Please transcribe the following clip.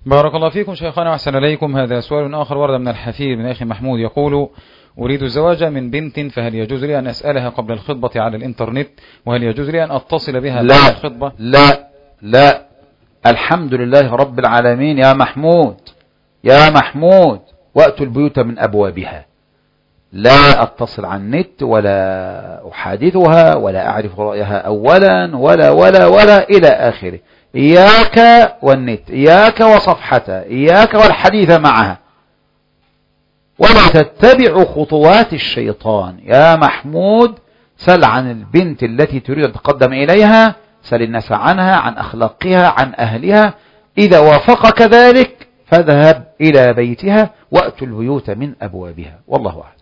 بارك الله فيكم شيخنا وأحسن إليكم. هذا سؤال آخر ورد من الحفيد من أخي محمود، يقول: أريد الزواج من بنت، فهل يجوز لي أن أسألها قبل الخطبة على الإنترنت؟ وهل يجوز لي أن أتصل بها بعد الخطبة؟ لا، الحمد لله رب العالمين. يا محمود وأتوا البيوت من أبوابها. لا أتصل عن النت ولا أحادثها ولا أعرف رأيها أولا ولا إلى آخره. إياك والنت، إياك وصفحتها، إياك والحديث معها، ولا تتبع خطوات الشيطان. يا محمود سل عن البنت التي تريد أن تقدم إليها، سل الناس عنها، عن أخلاقها، عن أهلها. إذا وافقك ذلك فاذهب إلى بيتها وأتوا البيوت من أبوابها، والله أعلم.